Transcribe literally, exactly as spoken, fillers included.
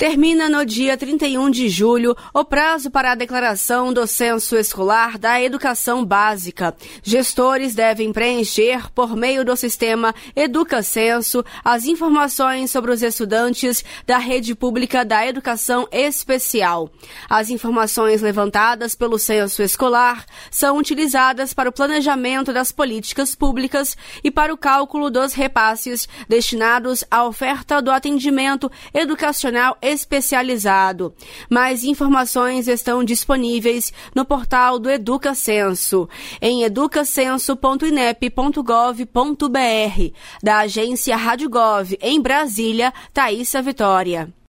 Termina no dia trinta e um de julho o prazo para a declaração do censo escolar da educação básica. Gestores devem preencher, por meio do sistema EducaCenso, as informações sobre os estudantes da rede pública da educação especial. As informações levantadas pelo censo escolar são utilizadas para o planejamento das políticas públicas e para o cálculo dos repasses destinados à oferta do atendimento educacional especializado. Mais informações estão disponíveis no portal do EducaCenso, em educacenso ponto inep ponto gov ponto br. Da agência Rádio Gov, em Brasília, Thaísa Vitória.